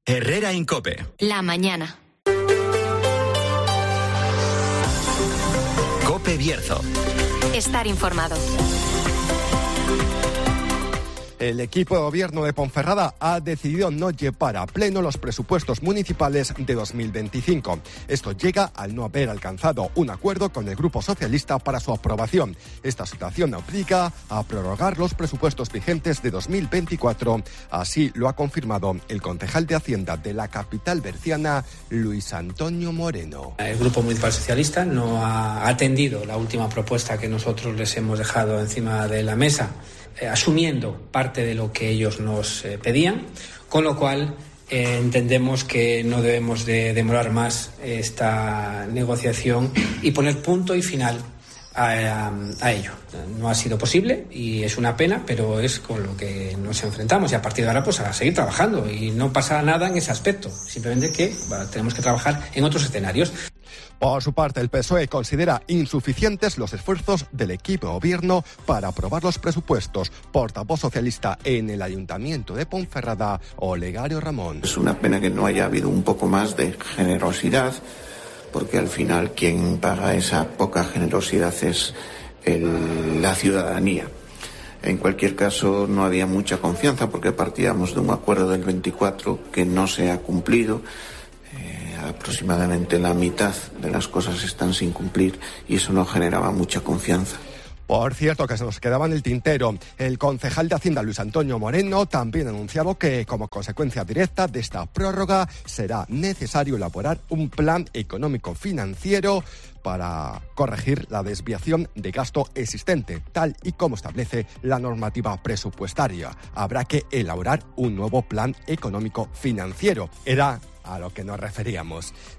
Herrera Incope. La mañana. Cope Bierzo. Estar informado. El equipo de gobierno de Ponferrada ha decidido no llevar a pleno los presupuestos municipales de 2025. Esto llega al no haber alcanzado un acuerdo con el Grupo Socialista para su aprobación. Esta situación obliga a prorrogar los presupuestos vigentes de 2024. Así lo ha confirmado el concejal de Hacienda de la capital berciana, Luis Antonio Moreno. El Grupo Municipal Socialista no ha atendido la última propuesta que nosotros les hemos dejado encima de la mesa, asumiendo parte de lo que ellos nos pedían, con lo cual entendemos que no debemos de demorar más esta negociación y poner punto y final a ello. No ha sido posible y es una pena, pero es con lo que nos enfrentamos y a partir de ahora pues a seguir trabajando y no pasa nada en ese aspecto, simplemente que tenemos que trabajar en otros escenarios. Por su parte, el PSOE considera insuficientes los esfuerzos del equipo de gobierno para aprobar los presupuestos. Portavoz socialista en el Ayuntamiento de Ponferrada, Olegario Ramón. Es una pena que no haya habido un poco más de generosidad, porque al final quien paga esa poca generosidad es la ciudadanía. En cualquier caso, no había mucha confianza porque partíamos de un acuerdo del 24 que no se ha cumplido. Aproximadamente la mitad de las cosas están sin cumplir y eso no generaba mucha confianza. Por cierto, que se nos quedaba en el tintero, el concejal de Hacienda, Luis Antonio Moreno, también ha anunciado que como consecuencia directa de esta prórroga será necesario elaborar un plan económico financiero para corregir la desviación de gasto existente, tal y como establece la normativa presupuestaria. Habrá que elaborar un nuevo plan económico financiero. Era a lo que nos referíamos.